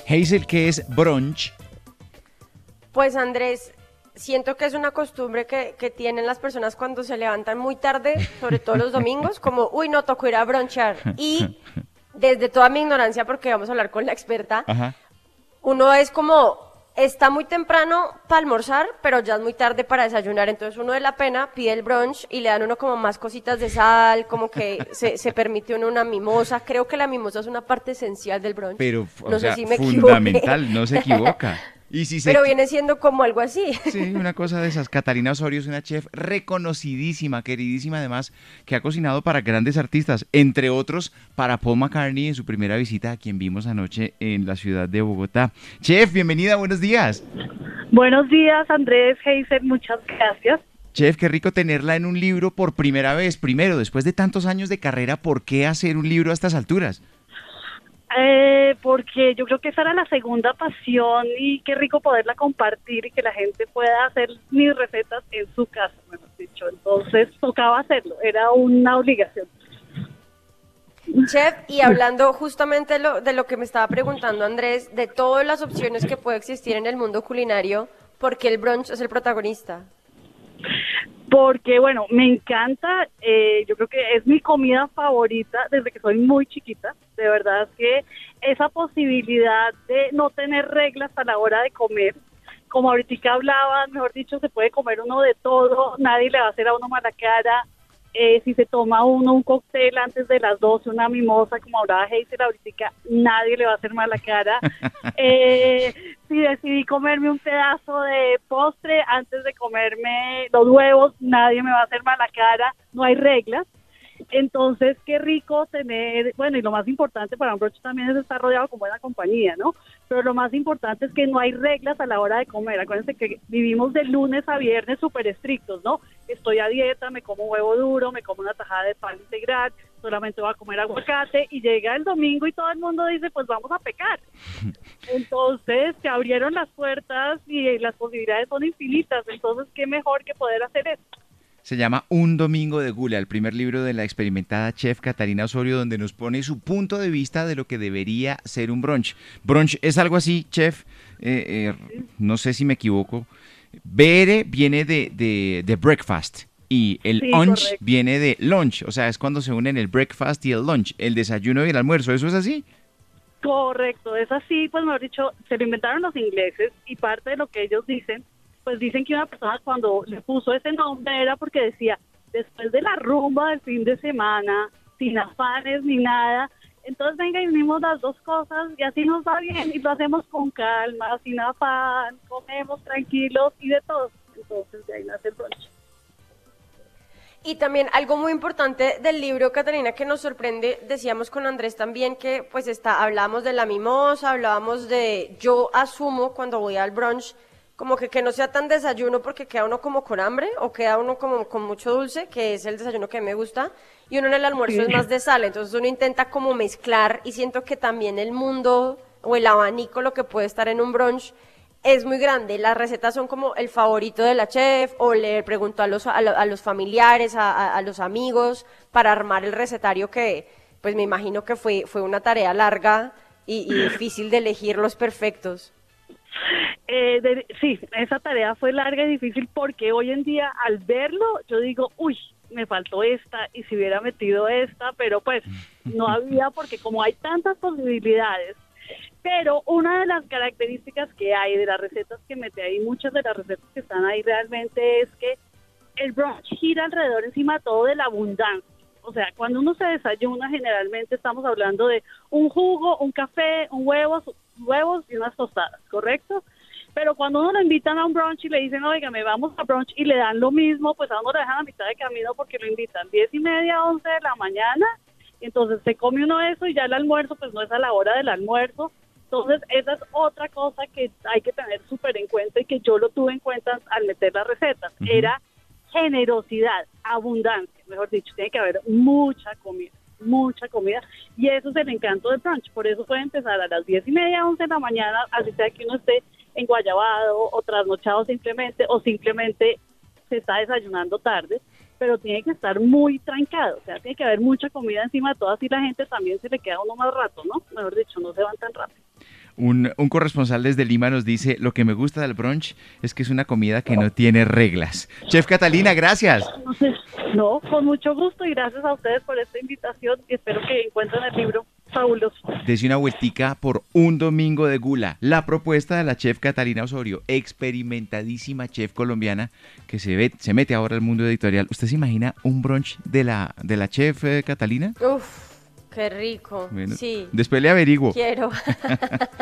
Hazel, ¿qué es brunch? Pues Andrés, siento que es una costumbre que tienen las personas cuando se levantan muy tarde, sobre todo los domingos, como, uy, no, tocó ir a bronchar. Y desde toda mi ignorancia, porque vamos a hablar con la experta, Ajá. uno es como, está muy temprano para almorzar, pero ya es muy tarde para desayunar. Entonces uno de la pena pide el brunch y le dan uno como más cositas de sal, como que se permite uno una mimosa. Creo que la mimosa es una parte esencial del brunch. Pero, o No sé sea, si me equivoqué, fundamental, no se equivoca. Y si se, pero viene siendo como algo así. sí, una cosa de esas. Catalina Osorio es una chef reconocidísima, queridísima además, que ha cocinado para grandes artistas, entre otros para Paul McCartney en su primera visita a quien vimos anoche en la ciudad de Bogotá. Chef, bienvenida, buenos días. Buenos días, Andrés, Heiser, muchas gracias. Chef, qué rico tenerla en un libro por primera vez. Primero, después de tantos años de carrera, ¿por qué hacer un libro a estas alturas? Porque yo creo que esa era la segunda pasión y qué rico poderla compartir y que la gente pueda hacer mis recetas en su casa, mejor dicho. Entonces tocaba hacerlo, era una obligación. Chef, y hablando justamente de lo que me estaba preguntando Andrés, de todas las opciones que puede existir en el mundo culinario, ¿por qué el brunch es el protagonista? Porque, bueno, me encanta, yo creo que es mi comida favorita desde que soy muy chiquita. De verdad que esa posibilidad de no tener reglas a la hora de comer, como ahorita hablaban, mejor dicho, se puede comer uno de todo, nadie le va a hacer a uno mala cara. Si se toma uno un cóctel antes de las 12, una mimosa, como hablaba Hazel ahorita, nadie le va a hacer mala cara. Si decidí comerme un pedazo de postre antes de comerme los huevos, nadie me va a hacer mala cara, no hay reglas. Entonces, qué rico tener, bueno, y lo más importante para un brunch también es estar rodeado con buena compañía, ¿no? Pero lo más importante es que no hay reglas a la hora de comer. Acuérdense que vivimos de lunes a viernes súper estrictos, ¿no? Estoy a dieta, me como huevo duro, me como una tajada de pan integral, solamente voy a comer aguacate, y llega el domingo y todo el mundo dice, pues vamos a pecar. Entonces, se abrieron las puertas y las posibilidades son infinitas. Entonces, qué mejor que poder hacer eso. Se llama Un Domingo de Gula, el primer libro de la experimentada chef Catalina Osorio, donde nos pone su punto de vista de lo que debería ser un brunch. Brunch es algo así, chef, no sé si me equivoco. BR viene de breakfast y el Sí, lunch correcto. viene de lunch, o sea, es cuando se unen el breakfast y el lunch, el desayuno y el almuerzo, ¿eso es así? Correcto, es así, pues mejor dicho, se lo inventaron los ingleses y parte de lo que ellos dicen, pues dicen que una persona cuando le puso ese nombre era porque decía, después de la rumba del fin de semana, sin afanes ni nada, entonces venga y unimos las dos cosas y así nos va bien y lo hacemos con calma, sin afán, comemos tranquilos y de todo. Entonces de ahí nace el brunch. Y también algo muy importante del libro, Catalina, que nos sorprende, decíamos con Andrés también que pues hablábamos de la mimosa, hablábamos de, yo asumo cuando voy al brunch, como que no sea tan desayuno porque queda uno como con hambre o queda uno como con mucho dulce, que es el desayuno que me gusta, y uno en el almuerzo es Sí. más de sal, entonces uno intenta como mezclar y siento que también el mundo o el abanico, lo que puede estar en un brunch, es muy grande. Las recetas son como el favorito de la chef o le pregunto a los familiares, a los amigos para armar el recetario que pues me imagino que fue una tarea larga y difícil de elegir los perfectos. Sí, esa tarea fue larga y difícil porque hoy en día al verlo yo digo, uy, me faltó esta y si hubiera metido esta, pero pues no había porque como hay tantas posibilidades. Pero una de las características que hay de las recetas que metí ahí, muchas de las recetas que están ahí realmente es que el brunch gira alrededor encima todo de la abundancia. O sea, cuando uno se desayuna, generalmente estamos hablando de un jugo, un café, huevos y unas tostadas, ¿correcto? Pero cuando uno lo invitan a un brunch y le dicen, oígame, vamos a brunch y le dan lo mismo, pues a uno lo dejan a mitad de camino porque lo invitan 10:30, 11 de la mañana, y entonces se come uno eso y ya el almuerzo pues no es a la hora del almuerzo. Entonces esa es otra cosa que hay que tener súper en cuenta y que yo lo tuve en cuenta al meter las recetas. Era generosidad, abundancia, mejor dicho, tiene que haber mucha comida, y eso es el encanto del brunch. Por eso puede empezar a las 10:30, 11 de la mañana, así sea que uno esté enguayabado o trasnochado simplemente, o simplemente se está desayunando tarde, pero tiene que estar muy trancado, o sea, tiene que haber mucha comida encima de todo, así la gente también se le queda a uno más rato, ¿no? Mejor dicho, no se van tan rápido. Un corresponsal desde Lima nos dice, lo que me gusta del brunch es que es una comida que no tiene reglas. Chef Catalina, gracias. Entonces, no, con mucho gusto y gracias a ustedes por esta invitación y espero que encuentren el libro fabuloso. Dese una vueltica por Un Domingo de Gula. La propuesta de la chef Catalina Osorio, experimentadísima chef colombiana que se mete ahora al mundo editorial. ¿Usted se imagina un brunch de la chef Catalina? Uf, qué rico. Bueno, Sí, después le averiguo. quiero.